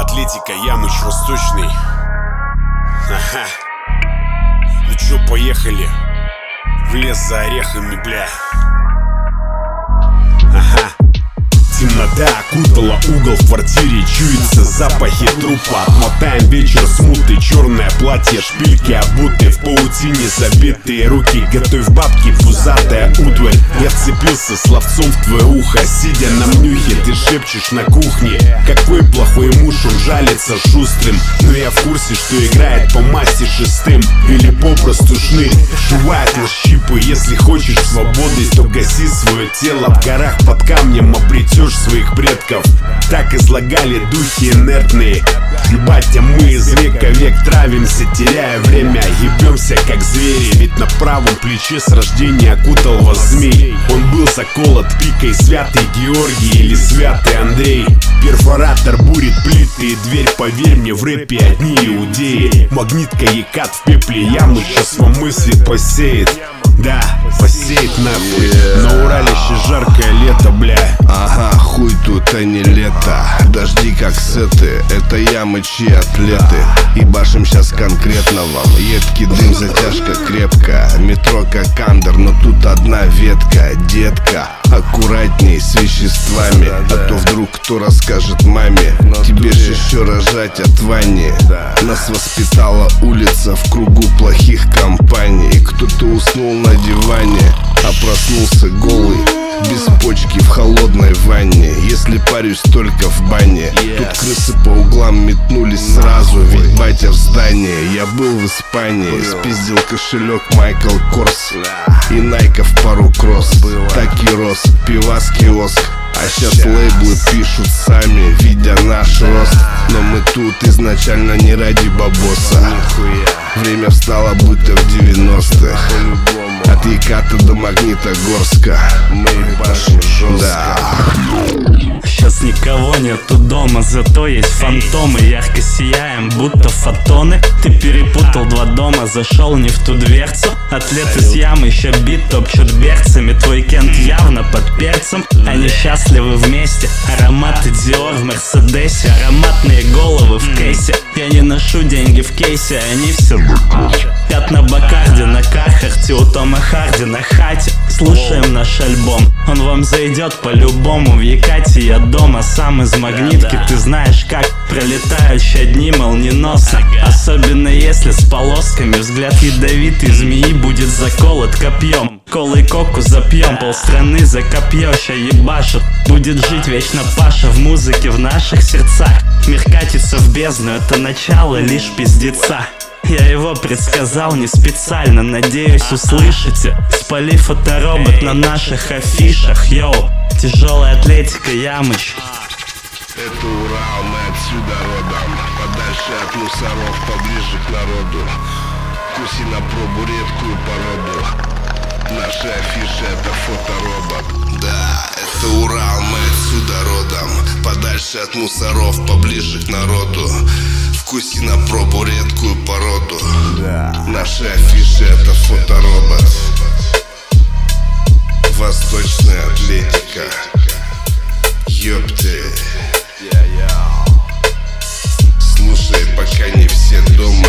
Атлетика, Ямыч, Восточный. Ага. Ну чё, поехали в лес за орехами, бля. Ага. Темнота окутала угол в квартире, чуется запахи трупа. Отмотаем вечер смуты, черное платье, шпильки обуты, в паутине забитые руки. Готовь бабки, пузатая утварь. Я вцепился словцом в твое ухо, сидя на мнюхе, ты шепчешь на кухне. Какой плохой муж, он жалится шустрым. Но я в курсе, что играет по масти шестым. Или попросту шнырь, шивает на щипы. Если хочешь свободы, то гаси свое тело. В горах под камнем обретешь своих предков. Так излагали духи инертные. Батя, мы из века в век травимся, теряя время. Ебемся как звери, ведь на правом плече с рождения окутал вас змей. Он был заколот пикой, святый Георгий или святый Андрей. Перфоратор бурит плиты и дверь, поверь мне, в рэпе одни иудеи. Магнитка Екат в пепле ямы сейчас вам мысли посеет. Да, посеет нахуй. На Урале еще жаркое лето, бля. Ага, хуй тут, а не лето. Дожди как сеты, это Ямычи атлеты. И башим сейчас конкретно вам. Едкий дым, затяжка крепко. Метро как андер, но тут одна ветка. Детка, аккуратней с веществами. А то вдруг кто расскажет маме. Тебе же еще рожать от Вани. Нас воспитала улица в кругу плохих компаний. Кто-то уснул на диване, а проснулся голый, без почки в холодной ванне. Если парюсь только в бане, тут крысы по углам метнулись сразу. Ведь батя в здании, я был в Испании. Спиздил кошелек Майкл Корс и Найков пару кросс. Так и рос, пивас киоск. А сейчас лейблы пишут сами, видя наш рост. Но мы тут изначально не ради бабоса. Время встало будто в 90-х. От Еката до Магнитогорска мы ебашим жестко. Сейчас никого нету дома, зато есть фантомы. Ярко сияем, будто фотоны. Ты перепутал два дома, зашел не в ту дверцу. Атлет из ямы еще бит топчут берцами. Твой Кент явно под перцем. Они счастливы вместе. Ароматы Диор в Мерседесе, ароматные головы в кейсе. Я не ношу деньги в кейсе, они все пят на Бакарде, на Кархарте, у Тома Харди на хате. Слушаем наш альбом, он вам зайдет по-любому. В Екате я дома, сам из Магнитки. Ты знаешь как пролетают ща дни молниеносно. Особенно если с полосками. Взгляд ядовитый змеи будет заколот копьем. Колой коку запьем, полстраны за копье ща ебашут. Будет жить вечно Паша в музыке в наших сердцах. Мир катится в бездну, это начало лишь пиздеца. Я его предсказал не специально, надеюсь услышите. Спали фоторобот на наших афишах. Йоу, тяжелая атлетика, Ямыч. Это Урал, мы отсюда родом. Подальше от мусоров, поближе к народу. Куси на пробу редкую породу. Наши афиши это фоторобот. Да, это Урал, мы отсюда родом. Подальше от мусоров, поближе к народу. Вкуси на пробу редкую породу. Наши афиши это фоторобот. Восточная атлетика. Ёпты. Слушай, пока не все дома.